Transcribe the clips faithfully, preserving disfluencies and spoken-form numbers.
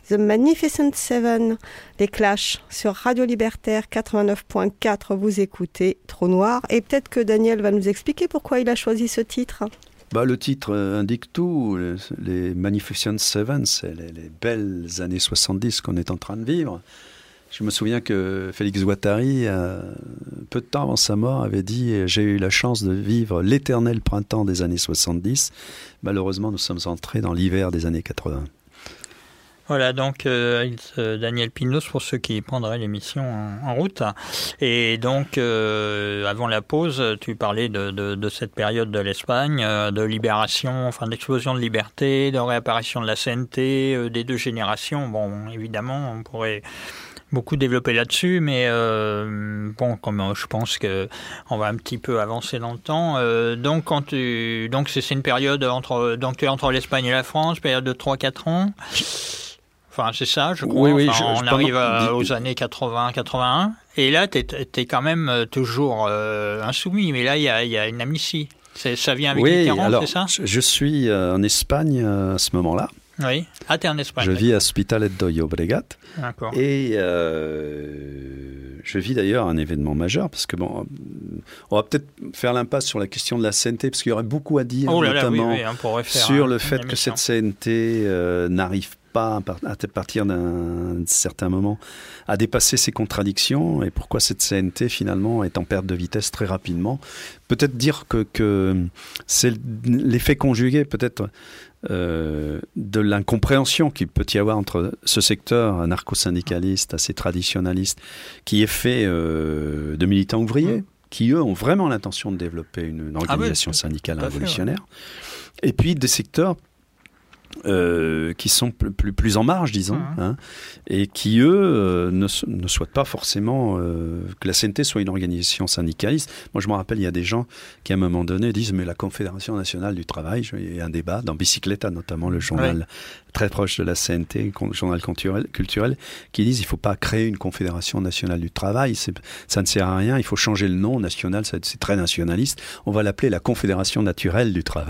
The Magnificent Seven, les Clash, sur Radio Libertaire quatre-vingt-neuf point quatre, vous écoutez Trou Noir. Et peut-être que Daniel va nous expliquer pourquoi il a choisi ce titre. Bah, le titre indique tout. Les, les Magnificent Seven, c'est les, les belles années soixante-dix qu'on est en train de vivre. Je me souviens que Félix Guattari, euh, peu de temps avant sa mort, avait dit « J'ai eu la chance de vivre l'éternel printemps des années soixante-dix. » Malheureusement, nous sommes entrés dans l'hiver des années quatre-vingts. Voilà, donc euh, Daniel Pinos, pour ceux qui prendraient l'émission en, en route. Et donc, euh, avant la pause, tu parlais de, de, de cette période de l'Espagne, euh, de libération, enfin d'explosion de liberté, de réapparition de la C N T, euh, des deux générations. Bon, évidemment, on pourrait beaucoup développer là-dessus, mais euh, bon, comme je pense que on va un petit peu avancer dans le temps. Euh, donc, quand tu, donc c'est, c'est une période entre, donc tu es entre l'Espagne et la France, période de trois à quatre ans. Enfin, c'est ça, je crois. Oui, oui, enfin, je, on je arrive pense... à, aux années quatre-vingts quatre-vingt-un. Et là, tu es quand même toujours euh, insoumis. Mais là, il y a, y a une amnistie. C'est, ça vient avec oui, Mitterrand, alors, c'est ça? Je suis euh, en Espagne euh, à ce moment-là. Oui. Ah, tu es en Espagne. Je vis à Hospitalet de Llobregat. D'accord. Et euh, je vis d'ailleurs un événement majeur, parce que bon, on va peut-être faire l'impasse sur la question de la C N T, parce qu'il y aurait beaucoup à dire, oh là notamment là, oui, oui, on pourrait faire sur un, le fait que cette C N T euh, n'arrive pas à partir d'un certain moment à dépasser ses contradictions, et pourquoi cette C N T finalement est en perte de vitesse très rapidement. Peut-être dire que, que c'est l'effet conjugué peut-être euh, de l'incompréhension qu'il peut y avoir entre ce secteur anarcho-syndicaliste assez traditionnaliste qui est fait euh, de militants ouvriers, mmh. qui eux ont vraiment l'intention de développer une, une organisation ah oui, syndicale révolutionnaire, fait, ouais. et puis des secteurs Euh, qui sont plus, plus, plus en marge, disons, mmh. hein, et qui, eux, euh, ne, ne souhaitent pas forcément euh, que la C N T soit une organisation syndicaliste. Moi, je me rappelle, il y a des gens qui, à un moment donné, disent « mais la Confédération nationale du travail », il y a un débat, dans Bicicleta notamment, le journal ouais. très proche de la C N T, le journal culturel, culturel qui disent « il ne faut pas créer une Confédération nationale du travail, c'est, ça ne sert à rien, il faut changer le nom, national, c'est, c'est très nationaliste, on va l'appeler la Confédération naturelle du travail ».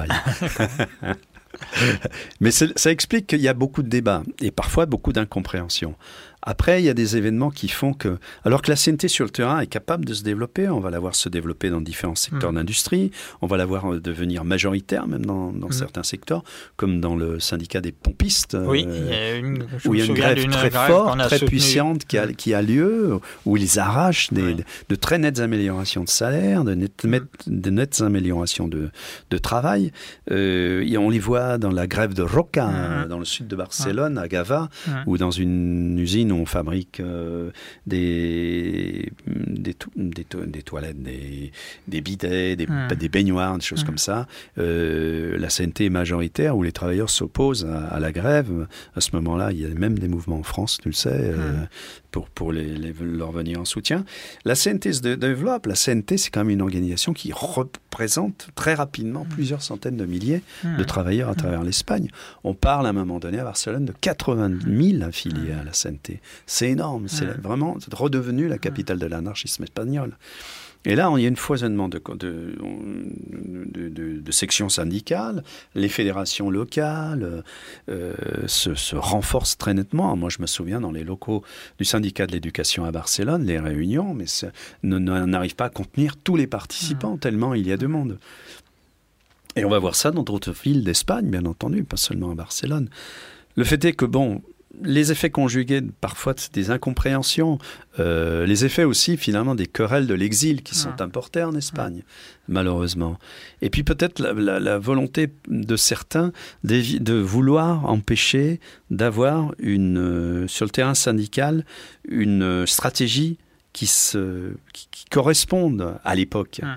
Mais ça explique qu'il y a beaucoup de débats et parfois beaucoup d'incompréhension. Après, il y a des événements qui font que... Alors que la C N T sur le terrain est capable de se développer, on va la voir se développer dans différents secteurs mmh. d'industrie, on va la voir devenir majoritaire même dans, dans mmh. certains secteurs, comme dans le syndicat des pompistes, oui, euh, il y a une, où il y a une grève très grève forte, très soutenu. puissante qui a, mmh. qui a lieu, où ils arrachent des, oui. de, de très nettes améliorations de salaire, de, net, mmh. de nettes améliorations de, de travail. Euh, et on les voit dans la grève de Roca, mmh. dans le sud de Barcelone, mmh. à Gavà, mmh. ou dans une usine on fabrique euh, des, des, to- des, to- des toilettes, des, des bidets, des, mmh. des baignoires, des choses mmh. comme ça. Euh, la C N T est majoritaire, où les travailleurs s'opposent à, à la grève. À ce moment-là, il y a même des mouvements en France, tu le sais, mmh. euh, pour, pour les, les, leur venir en soutien. La C N T se dé- développe. La C N T, c'est quand même une organisation qui représente très rapidement mmh. plusieurs centaines de milliers mmh. de travailleurs à travers mmh. l'Espagne. On parle à un moment donné à Barcelone de quatre-vingt mille affiliés mmh. à la C N T. C'est énorme, c'est mmh. vraiment c'est redevenu la capitale de l'anarchisme espagnol. Et là, il y a un foisonnement de, de, de, de, de sections syndicales, les fédérations locales euh, se, se renforcent très nettement. Moi, je me souviens, dans les locaux du syndicat de l'éducation à Barcelone, les réunions mais ne, n'arrivent pas à contenir tous les participants, mmh. tellement il y a de monde. Et on va voir ça dans d'autres villes d'Espagne, bien entendu, pas seulement à Barcelone. Le fait est que, bon, les effets conjugués, parfois, des incompréhensions, euh, les effets aussi, finalement, des querelles de l'exil qui sont ah. importées en Espagne, ah. malheureusement. Et puis peut-être la, la, la volonté de certains de, de vouloir empêcher d'avoir, une, euh, sur le terrain syndical, une stratégie qui, se, qui, qui corresponde à l'époque. Ah.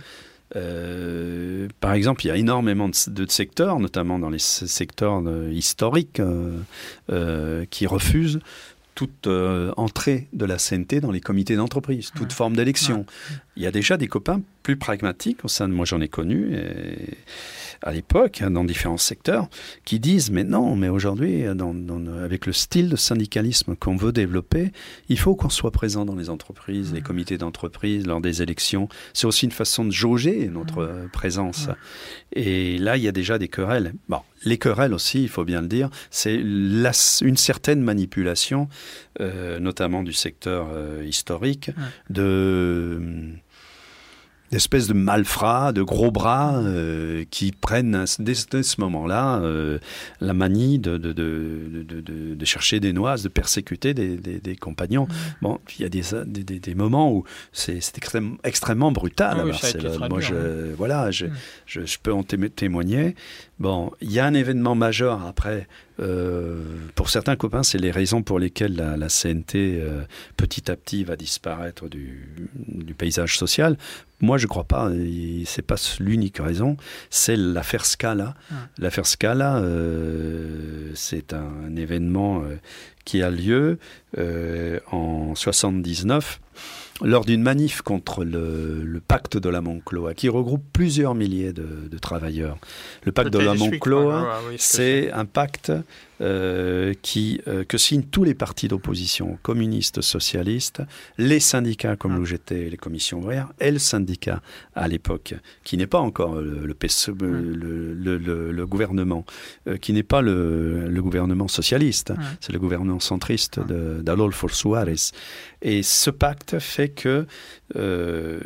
Euh, par exemple, il y a énormément de, de secteurs, notamment dans les secteurs de, historiques, euh, euh, qui refusent toute euh, entrée de la C N T dans les comités d'entreprise, toute ouais. forme d'élection. Ouais. Il y a déjà des copains plus pragmatiques, au sein de moi j'en ai connu et, à l'époque, hein, dans différents secteurs, qui disent mais non, mais aujourd'hui, dans, dans, avec le style de syndicalisme qu'on veut développer, il faut qu'on soit présent dans les entreprises, mmh. les comités d'entreprise, lors des élections. C'est aussi une façon de jauger notre mmh. présence. Mmh. Et là, il y a déjà des querelles. Bon, les querelles aussi, il faut bien le dire, c'est la, une certaine manipulation, euh, notamment du secteur euh, historique, mmh. de... d'espèces de malfrats, de gros bras euh, qui prennent dès, dès ce moment-là euh, la manie de, de, de, de, de, de chercher des noises, de persécuter des, des, des compagnons. Mmh. Bon, il y a des, des, des moments où c'est, c'est extrêmement, extrêmement brutal. Oui, à Barcelone. Moi, dur, je, oui. voilà, je, mmh. je, je peux en témoigner. Bon, il y a un événement majeur après. Euh, pour certains copains, c'est les raisons pour lesquelles la, la C N T euh, petit à petit va disparaître du, du paysage social. Moi, je ne crois pas. C'est pas l'unique raison. C'est l'affaire Scala. Mmh. L'affaire Scala, euh, c'est un, un événement euh, qui a lieu euh, en soixante-dix-neuf. Lors d'une manif contre le, le pacte de la Moncloa, qui regroupe plusieurs milliers de, de travailleurs. Le pacte Peut-être de la Moncloa, oui, c'est, c'est un pacte euh, qui, euh, que signent tous les partis d'opposition, communistes, socialistes, les syndicats comme ah. l'U G T, les commissions ouvrières, et le syndicat à l'époque, qui n'est pas encore le, le, P S E, ah. le, le, le, le gouvernement, euh, qui n'est pas le, le gouvernement socialiste, ah. c'est le gouvernement centriste ah. de, d'Adolfo Suárez. Et ce pacte fait que, euh,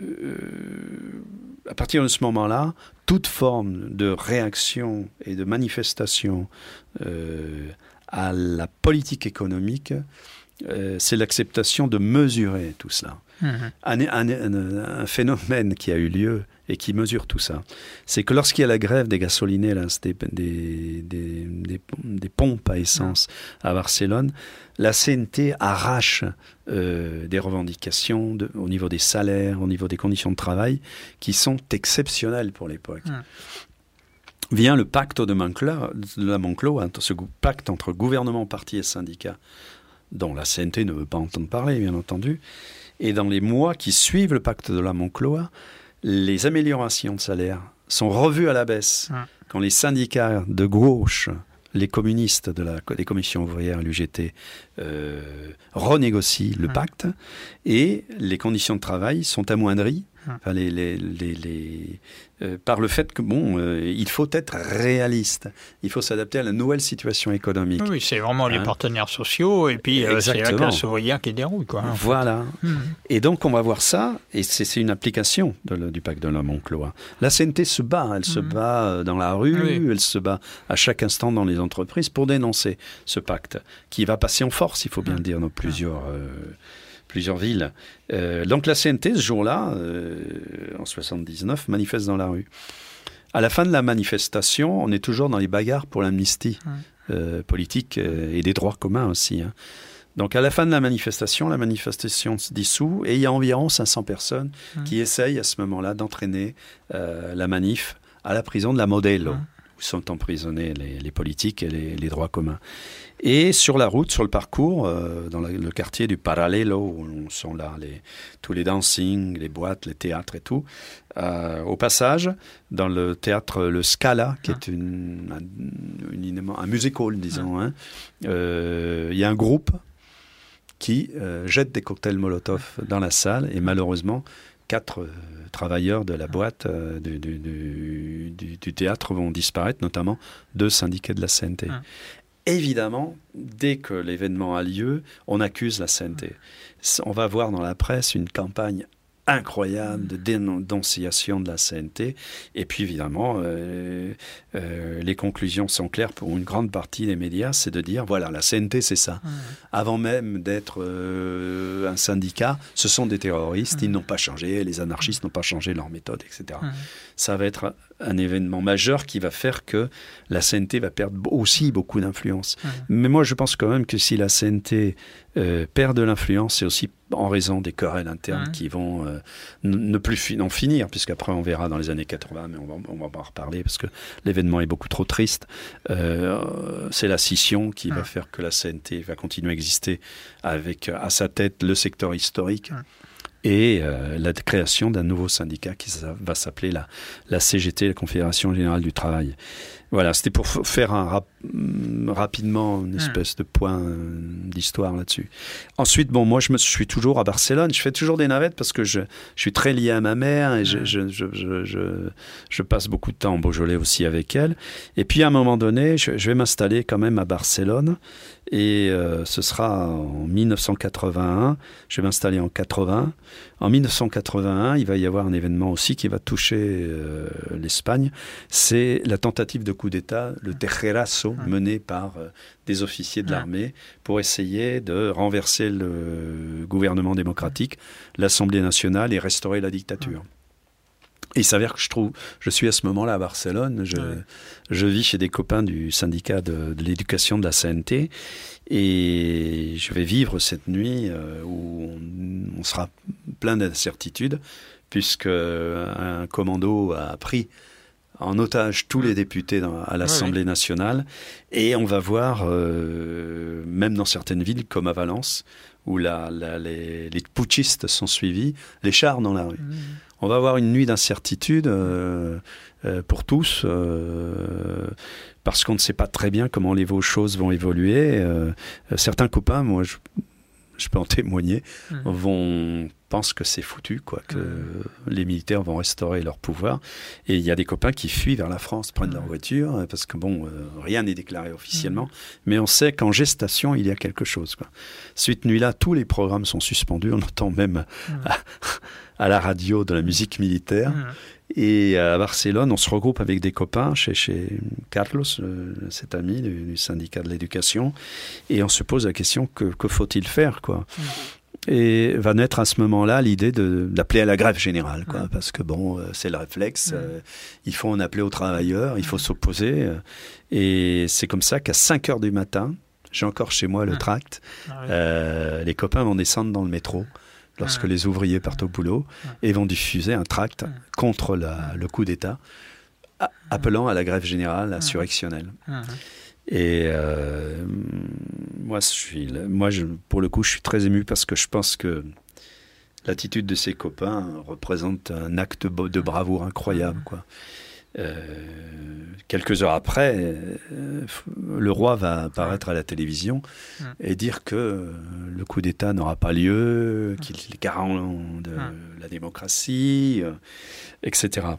à partir de ce moment-là, toute forme de réaction et de manifestation euh, à la politique économique, euh, c'est l'acceptation de mesurer tout cela. Mmh. Un, un, un, un phénomène qui a eu lieu et qui mesure tout ça, c'est que lorsqu'il y a la grève des gasolineras, des, des, des, des, des pompes à essence mmh. à Barcelone, la C N T arrache euh, des revendications de, au niveau des salaires, au niveau des conditions de travail, qui sont exceptionnelles pour l'époque. Mmh. Vient le pacte de, Moncloa, de la Moncloa, ce pacte entre gouvernement, parti et syndicats, dont la C N T ne veut pas entendre parler, bien entendu. Et dans les mois qui suivent le pacte de la Moncloa, les améliorations de salaire sont revues à la baisse. Mmh. Quand les syndicats de gauche, les communistes de la, des commissions ouvrières, l'U G T, euh, renégocient le mmh. pacte et les conditions de travail sont amoindries. Enfin, les, les, les, les, euh, par le fait que bon, euh, il faut être réaliste, il faut s'adapter à la nouvelle situation économique. Oui, c'est vraiment hein? les partenaires sociaux et puis euh, c'est la classe ouvrière qui déroule, quoi. Voilà. Mmh. Et donc on va voir ça, et c'est, c'est une application de le, du pacte de la Moncloa. La C N T se bat, elle mmh. se bat dans la rue, oui. elle se bat à chaque instant dans les entreprises pour dénoncer ce pacte qui va passer en force, il faut bien mmh. le dire, dans plusieurs. Euh, plusieurs villes. Euh, donc la C N T, ce jour-là, euh, en soixante-dix-neuf, manifeste dans la rue. À la fin de la manifestation, on est toujours dans les bagarres pour l'amnistie mmh. euh, politique euh, et des droits communs aussi. Hein. Donc à la fin de la manifestation, la manifestation se dissout et il y a environ cinq cents personnes mmh. qui essayent à ce moment-là d'entraîner euh, la manif à la prison de la Modelo, mmh. où sont emprisonnés les, les politiques et les, les droits communs. Et sur la route, sur le parcours, euh, dans la, le quartier du Paralelo, où sont là les, tous les dancing, les boîtes, les théâtres et tout, euh, au passage, dans le théâtre Le Scala, qui ah. est une, un, une, un music hall, disons, ah. hein, euh, y a un groupe qui euh, jette des cocktails Molotov dans la salle, et malheureusement, quatre euh, travailleurs de la boîte euh, du, du, du, du théâtre vont disparaître, notamment deux syndiqués de la C N T. Ah. Évidemment, dès que l'événement a lieu, on accuse la C N T. On va voir dans la presse une campagne incroyable de dénonciation de la C N T. Et puis, évidemment, euh, euh, les conclusions sont claires pour une grande partie des médias, c'est de dire, voilà, la C N T, c'est ça. Mmh. Avant même d'être euh, un syndicat, ce sont des terroristes, mmh. ils n'ont pas changé, les anarchistes n'ont pas changé leur méthode, et cetera. Mmh. Ça va être un événement majeur qui va faire que la C N T va perdre aussi beaucoup d'influence. Mmh. Mais moi, je pense quand même que si la C N T euh, perd de l'influence, c'est aussi en raison des querelles internes mmh. qui vont euh, n- ne plus fi- en finir, puisqu'après on verra dans les années quatre-vingts, mais on va, on va en reparler parce que l'événement est beaucoup trop triste. Euh, c'est la scission qui mmh. va faire que la C N T va continuer à exister avec à sa tête le secteur historique. Mmh. et euh, la création d'un nouveau syndicat qui va s'appeler la, la C G T, la Confédération Générale du Travail. Voilà, c'était pour f- faire un rap- rapidement une espèce de point euh, d'histoire là-dessus. Ensuite, bon, moi, je me suis toujours à Barcelone. Je fais toujours des navettes parce que je, je suis très lié à ma mère et je, je, je, je, je, je passe beaucoup de temps en Beaujolais aussi avec elle. Et puis, à un moment donné, je, je vais m'installer quand même à Barcelone. Et euh, ce sera en dix-neuf cent quatre-vingt-un. Je vais m'installer en quatre-vingts. En dix-neuf cent quatre-vingt-un, il va y avoir un événement aussi qui va toucher euh, l'Espagne. C'est la tentative de coup d'État, le Tejerazo, mené par euh, des officiers de l'armée pour essayer de renverser le gouvernement démocratique, l'Assemblée nationale et restaurer la dictature. Et il s'avère que je trouve, je suis à ce moment-là à Barcelone, je, ouais. je vis chez des copains du syndicat de, de l'éducation de la C N T et je vais vivre cette nuit euh, où on, on sera plein d'incertitudes puisque un commando a pris en otage tous les députés dans, à l'Assemblée ouais, ouais. nationale et on va voir, euh, même dans certaines villes comme à Valence, où la, la, les, les putschistes sont suivis, les chars dans la rue. Mmh. On va avoir une nuit d'incertitude euh, euh, pour tous, euh, parce qu'on ne sait pas très bien comment les choses vont évoluer. Euh, certains copains, moi je, je peux en témoigner, mmh. vont, pensent que c'est foutu, quoi, que mmh. les militaires vont restaurer leur pouvoir. Et il y a des copains qui fuient vers la France, prennent mmh. leur voiture, parce que bon, euh, rien n'est déclaré officiellement, mmh. mais on sait qu'en gestation, il y a quelque chose, quoi. Cette nuit-là, tous les programmes sont suspendus, on entend même mmh. à, à la radio de la musique militaire. Mmh. Et à Barcelone, on se regroupe avec des copains chez, chez Carlos, euh, cet ami du, du syndicat de l'éducation, et on se pose la question, que, que faut-il faire, quoi. Mmh. Et va naître à ce moment-là l'idée de, d'appeler à la grève générale, quoi, mmh. parce que bon, euh, c'est le réflexe, mmh. euh, il faut en appeler aux travailleurs, il faut mmh. s'opposer, euh, et c'est comme ça qu'à cinq heures du matin, j'ai encore chez moi le mmh. tract, ah oui. euh, les copains vont descendre dans le métro, lorsque mmh. les ouvriers partent au boulot, mmh. et vont diffuser un tract mmh. contre la, le coup d'État, a, appelant à la grève générale insurrectionnelle. Mmh. Et euh, moi, je suis, moi je, pour le coup, je suis très ému parce que je pense que l'attitude de ses copains représente un acte de bravoure incroyable, quoi. Euh, quelques heures après, euh, le roi va apparaître à la télévision mmh. et dire que euh, le coup d'État n'aura pas lieu, mmh. qu'il est garant de mmh. la démocratie, euh, et cetera.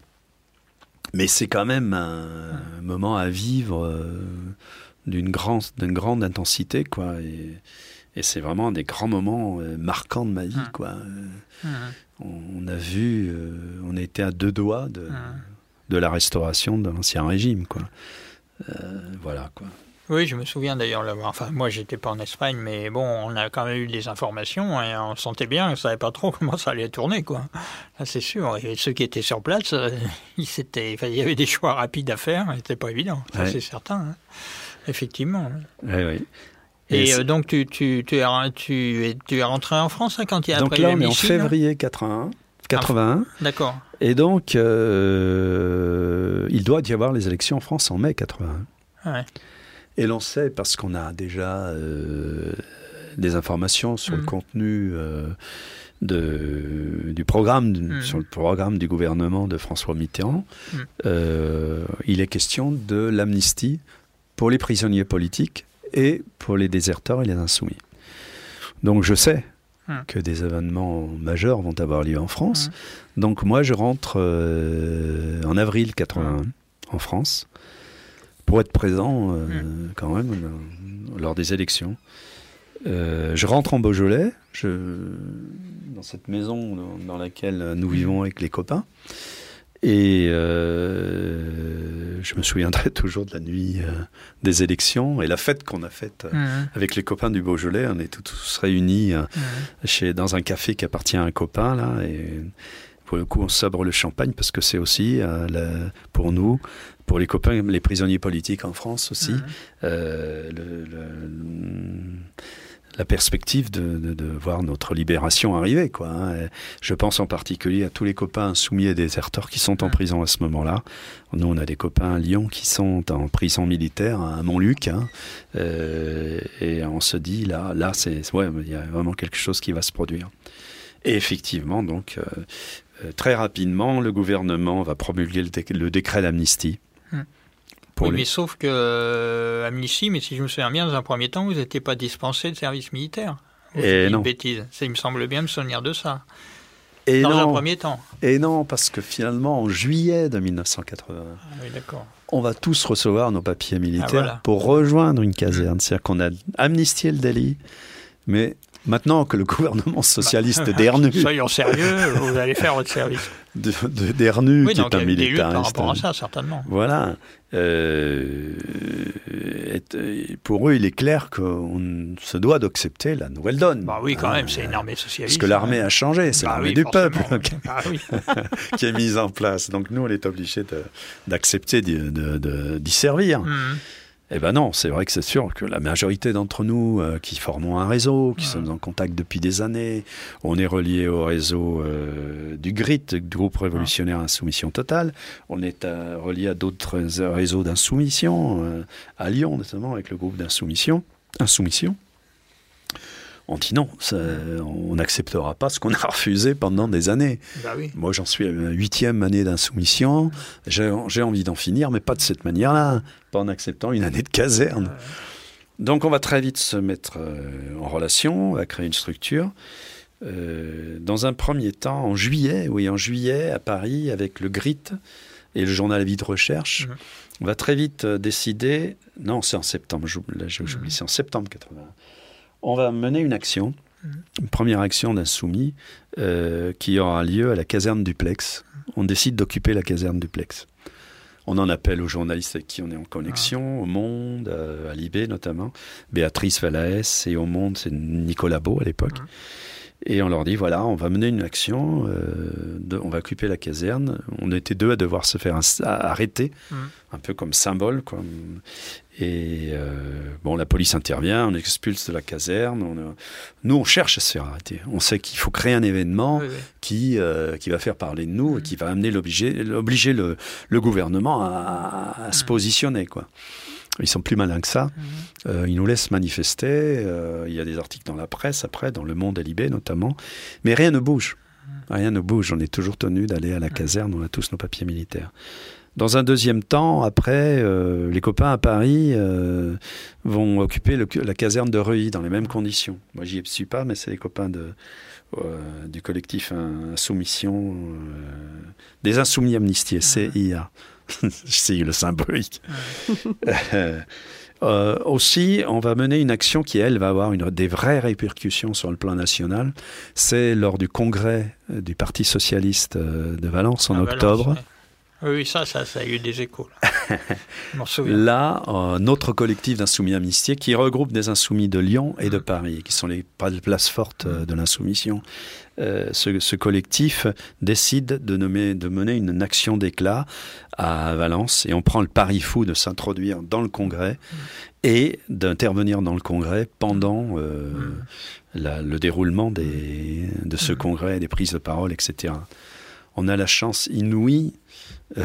Mais c'est quand même un, mmh. un moment à vivre euh, d'une, grand, d'une grande intensité, quoi. Et, et c'est vraiment un des grands moments euh, marquants de ma vie, mmh. quoi. Mmh. On, on a vu, euh, on a été à deux doigts de... Mmh. de la restauration de l'ancien régime, quoi. Euh, voilà, quoi. Oui, je me souviens d'ailleurs, enfin, moi j'étais pas en Espagne, mais bon, on a quand même eu des informations et on sentait bien, on savait pas trop comment ça allait tourner, quoi. Là, c'est sûr. Et ceux qui étaient sur place, euh, ils s'étaient, enfin, il y avait des choix rapides à faire, c'était pas évident, ça ouais. c'est certain, hein. Effectivement. Oui, oui. Et, et euh, donc tu, tu, tu, es, tu, es, tu es rentré en France hein, quand il y a donc après là, on est en Michel, février quatre-vingt-un. quatre-vingt-un. Ah, d'accord. Et donc, euh, il doit y avoir les élections en France en mai quatre-vingt-un. Ouais. Et l'on sait, parce qu'on a déjà euh, des informations sur mmh. le contenu euh, de, du programme, mmh. sur le programme du gouvernement de François Mitterrand, mmh. euh, il est question de l'amnistie pour les prisonniers politiques et pour les déserteurs et les insoumis. Donc je sais que des événements majeurs vont avoir lieu en France. Mmh. Donc moi, je rentre euh, en avril quatre-vingt-un mmh. en France pour être présent euh, mmh. quand même euh, lors des élections. Euh, je rentre en Beaujolais, je, dans cette maison dans, dans laquelle nous vivons avec les copains. Et euh, je me souviendrai toujours de la nuit euh, des élections et la fête qu'on a faite euh, mmh. avec les copains du Beaujolais. On est tous réunis euh, mmh. chez, dans un café qui appartient à un copain, là, et pour le coup, on sabre le champagne parce que c'est aussi, euh, la, pour nous, pour les copains, les prisonniers politiques en France aussi, mmh. euh, le, le, la perspective de, de, de voir notre libération arriver, quoi, hein. Je pense en particulier à tous les copains insoumis et déserteurs qui sont en prison à ce moment-là. Nous, on a des copains à Lyon qui sont en prison militaire à Montluc, hein. euh, et on se dit, là, là c'est, ouais, il y a vraiment quelque chose qui va se produire. Et effectivement, donc, euh, euh, très rapidement, le gouvernement va promulguer le, dé- le décret d'amnistie. Hum. Pour Oui, les- mais sauf que euh, amnistie, mais si je me souviens bien, dans un premier temps, vous n'étiez pas dispensé de service militaire. Ou Et c'est non. une bêtise. Ça, il me semble bien me souvenir de ça. Et Dans non, un premier temps. et non, parce que finalement, en juillet de mille neuf cent quatre-vingts, Ah, oui, d'accord. on va tous recevoir nos papiers militaires Ah, voilà. pour rejoindre une caserne. C'est-à-dire qu'on a amnistié le délit, mais maintenant que le gouvernement socialiste Bah, d'Ernu, Soyons sérieux, vous allez faire votre service. de, de- d'Ernu, Oui, qui donc est un il y a des luttes militariste, par rapport à ça, certainement. voilà. Euh, est- pour eux, il est clair qu'on se doit d'accepter la nouvelle donne. Bah oui, quand Hein, même, c'est une armée socialiste. Parce que l'armée a changé, c'est Bah l'armée oui, du forcément, peuple oui. Ah oui. qui est mise en place. Donc nous, on est obligé de- d'accepter d'y, de- de- d'y servir. Mhm. Eh ben non, c'est vrai que c'est sûr que la majorité d'entre nous euh, qui formons un réseau, qui Ouais. sommes en contact depuis des années, on est relié au réseau euh, du G R I T, du groupe révolutionnaire Insoumission Totale, on est euh, relié à d'autres réseaux d'insoumission, euh, à Lyon notamment avec le groupe d'insoumission, Insoumission. On dit non, ça- on n'acceptera pas ce qu'on a refusé pendant des années. Bah oui. Moi, j'en suis à ma huitième année d'insoumission. J'ai, j'ai envie d'en finir, mais pas de cette manière-là, pas en acceptant une année de caserne. Donc, on va très vite se mettre euh, en relation, à créer une structure. Euh, dans un premier temps, en juillet, oui, en juillet, à Paris, avec le G R I T et le journal Vie de Recherche, Mhm. on va très vite euh, décider. Non, c'est en septembre. J'oublie, là, j'oublie, Mhm. c'est en septembre quatre-vingts. On va mener une action, une première action d'insoumis, euh, qui aura lieu à la caserne Duplex. On décide d'occuper la caserne Duplex. On en appelle aux journalistes avec qui on est en connexion, au Monde, euh, à Libé notamment, Béatrice Valaès, et au Monde, c'est Nicolas Beau à l'époque. Mhm. Et on leur dit, voilà, on va mener une action, euh, de- on va occuper la caserne. On était deux à devoir se faire ins- à- arrêter, Mhm. un peu comme symbole, quoi. Et euh, bon, la police intervient, on expulse de la caserne. On a- Nous, on cherche à se faire arrêter. On sait qu'il faut créer un événement Oui, oui. qui, euh, qui va faire parler de nous et qui va amener l'obliger, obliger le, le gouvernement à, à se positionner, quoi. Ils sont plus malins que ça. Euh, ils nous laissent manifester. Euh, il y a des articles dans la presse, après, dans Le Monde et Libé notamment. Mais rien ne bouge. Rien ne bouge. On est toujours tenu d'aller à la caserne. On a tous nos papiers militaires. Dans un deuxième temps, après, euh, les copains à Paris euh, vont occuper le- la caserne de Reuilly dans les mêmes conditions. Moi, j'y suis pas, mais c'est les copains de, euh, du collectif Insoumission, euh, des Insoumis Amnistiés, C I A. C'est le symbolique. Euh, euh, aussi, on va mener une action qui, elle, va avoir une, des vraies répercussions sur le plan national. C'est lors du congrès euh, du Parti socialiste euh, de Valence en Ah, octobre. Valence, oui. Oui, oui, ça, ça, ça a eu des échos. Là. Je m'en souviens. Là, euh, notre collectif d'insoumis amnistiés qui regroupe des insoumis de Lyon et de Paris, qui sont les places fortes euh, de l'insoumission. Euh, ce, ce collectif décide de, nommer, de mener une action d'éclat à Valence et on prend le pari fou de s'introduire dans le congrès et d'intervenir dans le congrès pendant euh, la, le déroulement des, de ce congrès, des prises de parole, et cetera. On a la chance inouïe euh,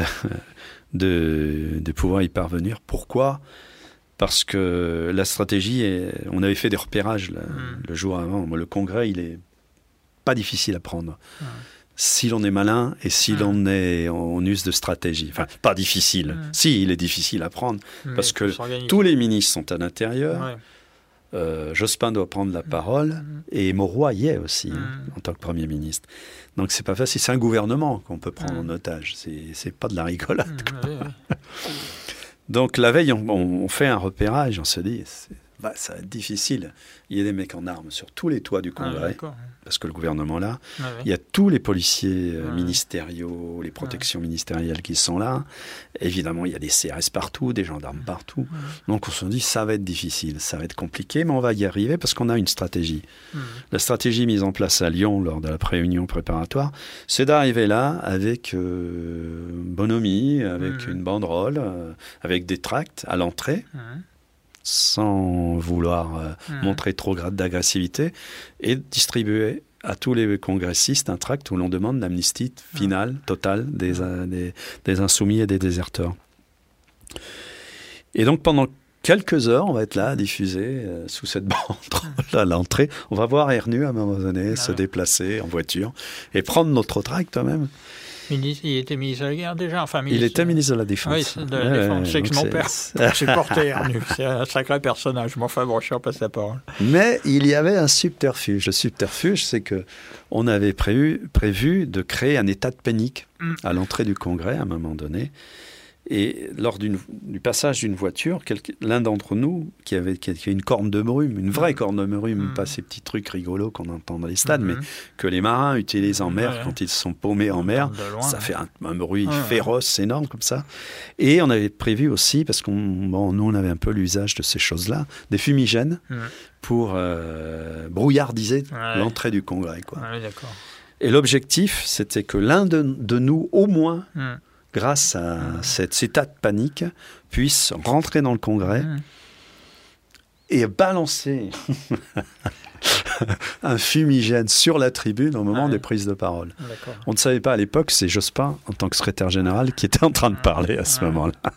de, de pouvoir y parvenir. Pourquoi ? Parce que la stratégie, est, on avait fait des repérages là, Mm. le jour avant. Le congrès, il est pas difficile à prendre. Mm. Si l'on est malin et si Mm. l'on est, on use de stratégie. Enfin, pas difficile. Mm. Si, il est difficile à prendre. Mais parce que faut s'organiser. tous les ministres sont à l'intérieur. Ouais. Euh, Jospin doit prendre la parole Mm. et Mauroy y est aussi, Mm. hein, en tant que Premier ministre. Donc c'est pas facile. C'est un gouvernement qu'on peut prendre Mm. en otage. C'est, c'est pas de la rigolade. Mm, oui, oui. Donc la veille, on, on fait un repérage. On se dit, c'est, bah, ça va être difficile. Il y a des mecs en armes sur tous les toits du Ah, Congrès, d'accord. parce que le gouvernement là, Ah, oui. il y a tous les policiers euh, Ouais. ministériaux, les protections ministérielles qui sont là. Évidemment, il y a des C R S partout, des gendarmes partout. Donc on se dit, ça va être difficile, ça va être compliqué, mais on va y arriver parce qu'on a une stratégie. Mm. La stratégie mise en place à Lyon lors de la réunion préparatoire, c'est d'arriver là avec euh, bonhomie, avec Mhm. une banderole, euh, avec des tracts à l'entrée, Mm. sans vouloir euh, Mhm. montrer trop gra- d'agressivité, et distribuer à tous les congressistes un tract où l'on demande l'amnistie finale, totale, des, euh, des, des insoumis et des déserteurs. Et donc pendant quelques heures, on va être là à diffuser euh, sous cette bande à l'entrée. On va voir Ernu à un moment donné ah se ouais. déplacer en voiture et prendre notre tract quand même. Ministre, il était ministre de la guerre déjà, enfin ministre... Il était ministre de la Défense. Oui, de la ouais, Défense. Je sais que mon père supportait Ernu. C'est un sacré personnage. Mais enfin, bon, je suis passe la parole. Mais il y avait un subterfuge. Le subterfuge, c'est que on avait prévu, prévu de créer un état de panique mm. à l'entrée du Congrès à un moment donné. Et lors d'une, du passage d'une voiture, l'un d'entre nous, qui avait, qui avait une corne de brume, une vraie corne de brume, mmh. pas ces petits trucs rigolos qu'on entend dans les stades, mmh. mais que les marins utilisent en mer ouais. quand ils se sont paumés en mer, loin, ça ouais. fait un, un bruit ouais, féroce, ouais. énorme comme ça. Et on avait prévu aussi, parce qu'on, bon, nous on avait un peu l'usage de ces choses-là, des fumigènes mmh. pour euh, brouillardiser ouais. l'entrée du Congrès. Quoi. Ouais, d'accord. Et l'objectif, c'était que l'un de, de nous, au moins, mmh. grâce à mmh. cet, cet état de panique, puisse rentrer dans le Congrès mmh. et balancer un fumigène sur la tribune au moment ah, des prises de parole. D'accord. On ne savait pas à l'époque, c'est Jospin, en tant que secrétaire général, qui était en train de parler à ce ah. moment-là.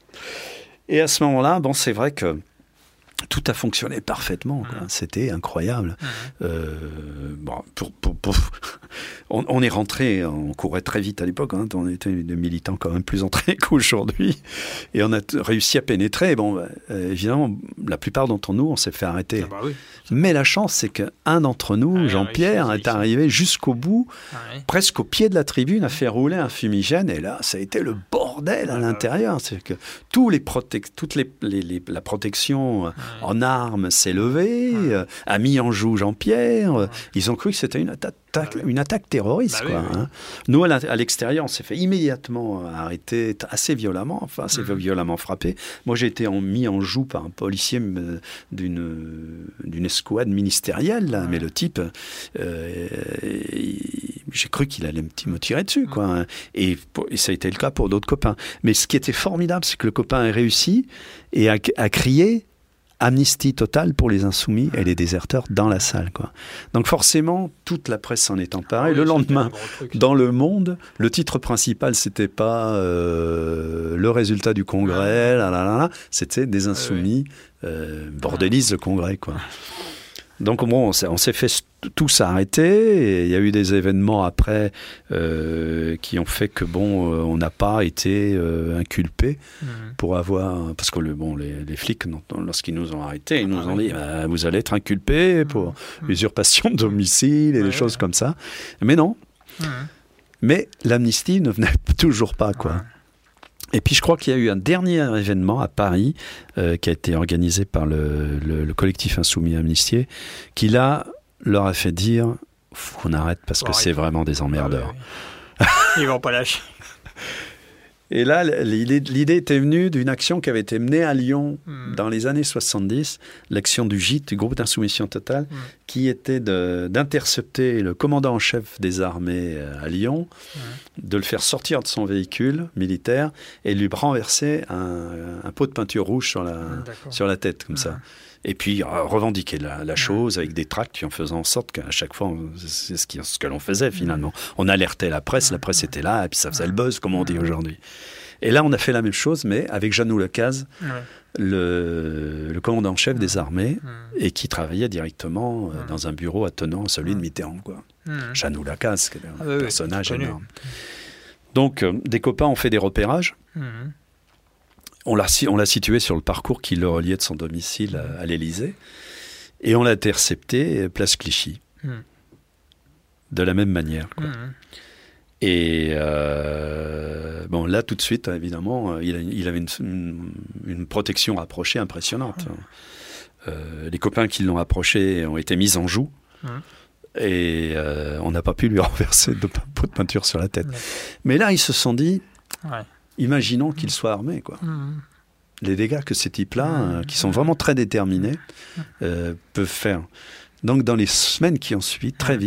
Et à ce moment-là, bon, c'est vrai que tout a fonctionné parfaitement. Quoi. Mmh. C'était incroyable. Mmh. Euh, bon, pour, pour, pour... On, on est rentré, on courait très vite à l'époque. Hein, on était des militants quand même plus entraînés qu'aujourd'hui. Et on a t- réussi à pénétrer. Bon, euh, évidemment, la plupart d'entre nous, on s'est fait arrêter. Ah bah oui. Mais la chance, c'est qu'un d'entre nous, ah, Jean-Pierre, réussi, est réussi. arrivé jusqu'au bout, ah, oui. presque au pied de la tribune, a fait rouler un fumigène. Et là, ça a été le bordel à ah, l'intérieur. C'est que tous les protec- toutes les, les, les, la protection ah, en oui. armes s'est levée, ah. euh, a mis en joue Jean-Pierre. Ah. Ils ont cru que c'était une attaque. Ah oui. Une attaque terroriste, bah quoi. Oui, oui. Hein. Nous, à l'extérieur, on s'est fait immédiatement arrêter assez violemment, enfin, assez mmh. violemment frappé. Moi, j'ai été en, mis en joue par un policier d'une, d'une escouade ministérielle, là, mmh. mais le type, euh, il, j'ai cru qu'il allait me tirer dessus, quoi. Hein. Et, et ça a été le cas pour d'autres copains. Mais ce qui était formidable, c'est que le copain a réussi et a, a crié amnistie totale pour les insoumis et les déserteurs dans la salle, quoi. Donc forcément, toute la presse s'en est emparée. Ah oui, le lendemain, truc, dans Le Monde, le titre principal, c'était pas euh, le résultat du Congrès, là, là, là, là, c'était des insoumis euh, bordélisent le Congrès, quoi. Donc bon, on s'est, on s'est fait tous arrêter. Et il y a eu des événements après euh, qui ont fait que bon, euh, on n'a pas été euh, inculpés mmh. pour avoir, parce que le, bon, les, les flics, lorsqu'ils nous ont arrêtés, ils nous ah, ont oui. dit bah, vous allez être inculpés pour mmh. usurpation de domicile et ouais, des choses ouais. comme ça. Mais non. Mmh. Mais l'amnistie ne venait toujours pas, quoi. Ouais. Et puis je crois qu'il y a eu un dernier événement à Paris euh, qui a été organisé par le, le, le collectif Insoumis Amnistiés, qui là leur a fait dire faut qu'on arrête parce que arrête. C'est vraiment des emmerdeurs. Ah, oui, oui. Ils vont pas lâcher. Et là, l'idée, l'idée était venue d'une action qui avait été menée à Lyon mmh. dans les années soixante-dix, l'action du G I T, du groupe d'insoumission totale, mmh. qui était de, d'intercepter le commandant en chef des armées à Lyon, mmh. de le faire sortir de son véhicule militaire et lui renverser un, un pot de peinture rouge sur la, mmh, sur la tête, comme mmh. ça. Et puis euh, revendiquer la, la chose avec des tracts en faisant en sorte qu'à chaque fois, c'est ce, qui, ce que l'on faisait finalement. On alertait la presse, la presse était là, et puis ça faisait le buzz, comme on dit aujourd'hui. Et là, on a fait la même chose, mais avec Janou Lecaz, ouais. le, le commandant en chef des armées, mmh. et qui travaillait directement euh, mmh. dans un bureau attenant à celui mmh. de Mitterrand, quoi. Mmh. Janou Lecaz, qui est un ah, oui, personnage oui, énorme. Donc, euh, des copains ont fait des repérages. Mmh. On l'a, on l'a situé sur le parcours qui le reliait de son domicile à, à l'Élysée. Et on l'a intercepté place Clichy. Mmh. De la même manière, quoi. Mmh. Et euh, bon, là, tout de suite, évidemment, il, a, il avait une, une, une protection rapprochée impressionnante. Mmh. Euh, les copains qui l'ont approché ont été mis en joue. Mmh. Et euh, on n'a pas pu lui renverser de pot de peinture sur la tête. Mmh. Mais là, ils se sont dit... Ouais. Imaginons qu'il soit armé, quoi. Mmh. Les dégâts que ces types-là, mmh. euh, qui sont vraiment très déterminés, euh, peuvent faire. Donc, dans les semaines qui ont suivi, très vite,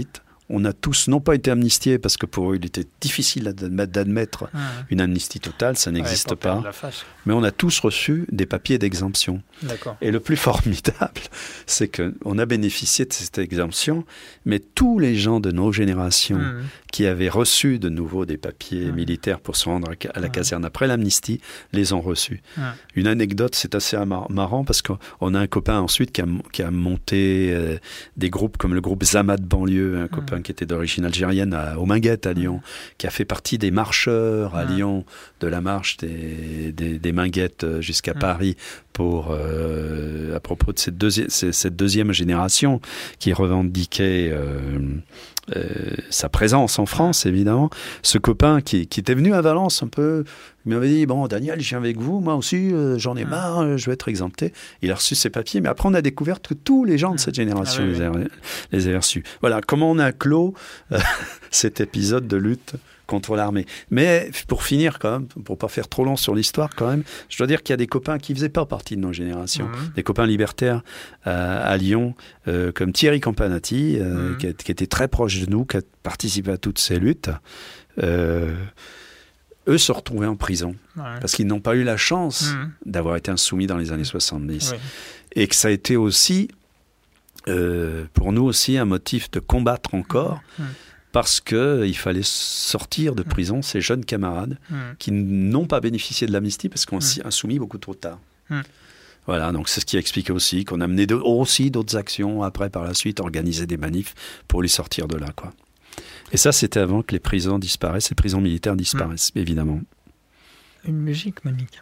on a tous non pas été amnistiés parce que pour eux il était difficile d'admettre, d'admettre mmh. une amnistie totale, ça n'existe ouais, pas, mais on a tous reçu des papiers d'exemption. D'accord. Et le plus formidable, c'est qu'on a bénéficié de cette exemption, mais tous les gens de nos générations mmh. qui avaient reçu de nouveau des papiers mmh. militaires pour se rendre à la caserne mmh. après l'amnistie, les ont reçus. Mmh. Une anecdote, c'est assez marrant parce qu'on a un copain ensuite qui a, qui a monté euh, des groupes comme le groupe Zama de banlieue, un copain mmh. qui était d'origine algérienne à, au Minguettes à Lyon, mmh. qui a fait partie des marcheurs à mmh. Lyon, de la marche des, des, des Minguettes jusqu'à mmh. Paris pour, euh, à propos de cette, deuxi- cette deuxième génération qui revendiquait euh, euh, sa présence en France, évidemment. Ce copain qui, qui était venu à Valence un peu, il m'avait dit, bon, Daniel, je viens avec vous, moi aussi, euh, j'en ai marre, euh, je vais être exempté. Il a reçu ses papiers, mais après, on a découvert que tous les gens de cette génération ah, oui, les, oui. A, les avaient reçus. Voilà, comment on a clos euh, cet épisode de lutte contre l'armée. Mais pour finir, quand même, pour pas faire trop long sur l'histoire, quand même, je dois dire qu'il y a des copains qui faisaient pas partie de nos générations, mmh. des copains libertaires euh, à Lyon, euh, comme Thierry Campanati, euh, mmh. qui, a, qui était très proche de nous, qui a participé à toutes ces luttes. Euh, eux se retrouvaient en prison ouais. parce qu'ils n'ont pas eu la chance mmh. d'avoir été insoumis dans les années soixante-dix. Oui. Et que ça a été aussi, euh, pour nous aussi, un motif de combattre encore. Mmh. Parce qu'il fallait sortir de prison ces jeunes camarades mmh. qui n'ont pas bénéficié de l'amnistie parce qu'on s'y a soumis beaucoup trop tard. Mmh. Voilà, donc c'est ce qui explique aussi qu'on a mené de, aussi d'autres actions après, par la suite, organiser des manifs pour les sortir de là, quoi. Et ça, c'était avant que les prisons disparaissent, les prisons militaires disparaissent, mmh. évidemment. Une musique, Monique.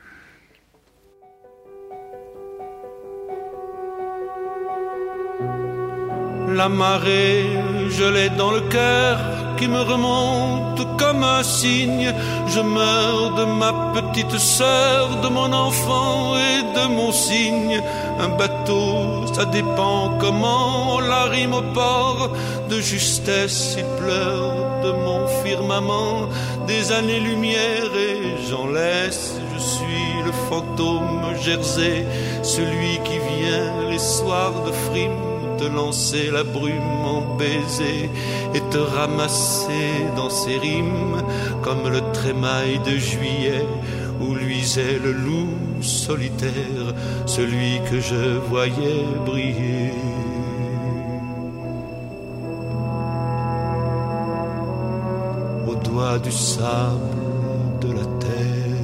La marée, je l'ai dans le cœur, qui me remonte comme un cygne. Je meurs de ma petite sœur, de mon enfant et de mon cygne. Un bateau, ça dépend comment, on l'arrime au port. De justesse, il pleure de mon firmament. Des années-lumière et j'en laisse. Je suis le fantôme Jersey, celui qui vient les soirs de frime te lancer la brume en baiser et te ramasser dans ses rimes comme le trémail de juillet où luisait le loup solitaire, celui que je voyais briller. Au doigt du sable de la terre.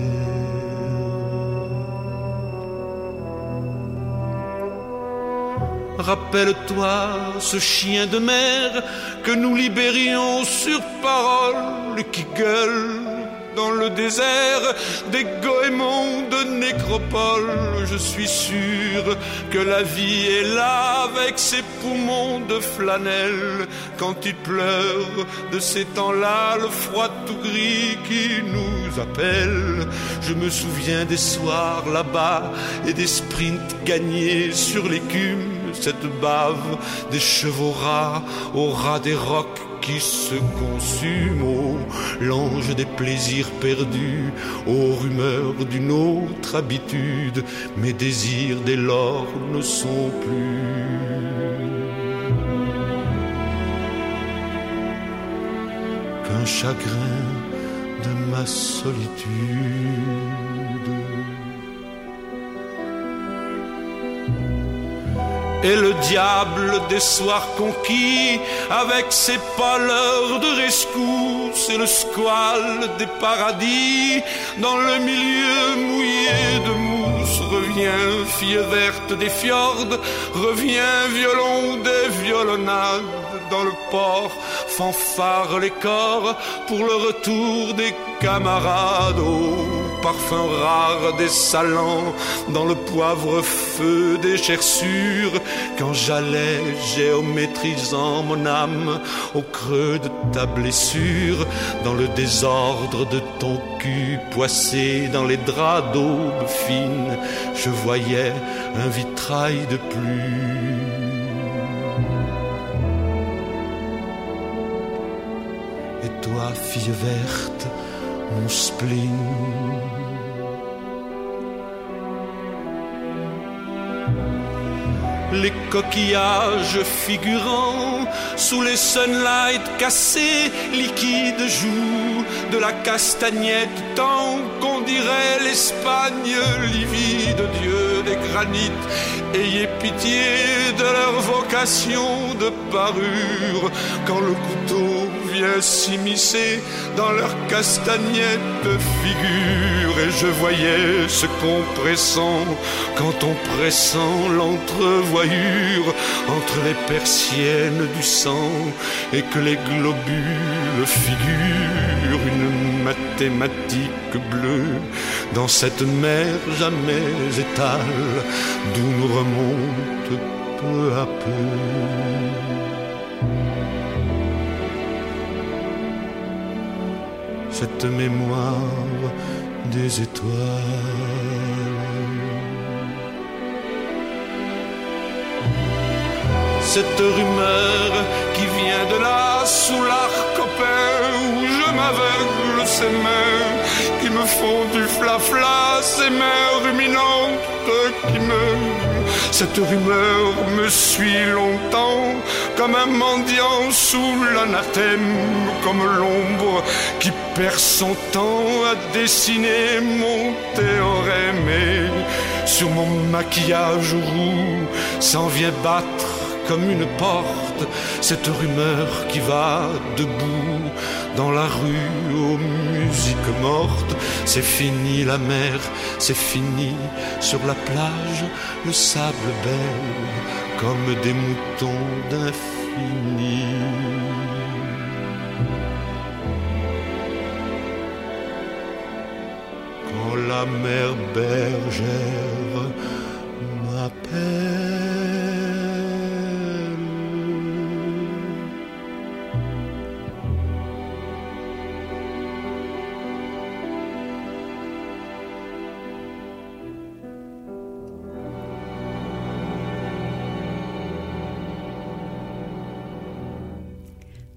Rappelle-toi ce chien de mer que nous libérions sur parole, qui gueule dans le désert des goémons de nécropole. Je suis sûr que la vie est là avec ses poumons de flanelle. Quand il pleure de ces temps-là, le froid tout gris qui nous appelle. Je me souviens des soirs là-bas et des sprints gagnés sur l'écume. Cette bave des chevaux rats au ras des rocs qui se consument. Oh, l'ange des plaisirs perdus, aux rumeurs d'une autre habitude. Mes désirs dès lors ne sont plus qu'un chagrin de ma solitude. Et le diable des soirs conquis, avec ses pâleurs de rescousse et le squale des paradis, dans le milieu mouillé de mousse, revient fille verte des fjords, revient violon des violonnades, dans le port fanfare les corps pour le retour des camarades. Au parfum rare des salants, dans le poivre feu des gerçures, quand j'allais géométrisant mon âme au creux de ta blessure, dans le désordre de ton cul poissé dans les draps d'aube fine, je voyais un vitrail de pluie. Et toi, fille verte, mon spleen, les coquillages figurant sous les sunlights cassés, liquides joues de la castagnette, tant qu'on dirait l'Espagne livide, Dieu des granites. Ayez pitié de leur vocation de parure, quand le couteau vient s'immiscer dans leur castagnette figure. Et je voyais ce compressant, quand on pressant l'entrevoyure entre les persiennes du sang, et que les globules figurent une mathématique bleue dans cette mer jamais étale, d'où nous remonte peu à peu cette mémoire des étoiles. Cette rumeur qui vient de là, sous l'arc-en-ciel, où je m'aveugle, ces mains qui me font du flafla, ces mains ruminantes qui me... Cette rumeur me suit longtemps, comme un mendiant sous l'anathème, comme l'ombre qui perd son temps à dessiner mon théorème. Et sur mon maquillage roux s'en vient battre comme une porte cette rumeur qui va debout dans la rue aux musiques mortes. C'est fini la mer, c'est fini sur la plage, le sable belle comme des moutons d'infini. Quand la mer bergère m'appelle,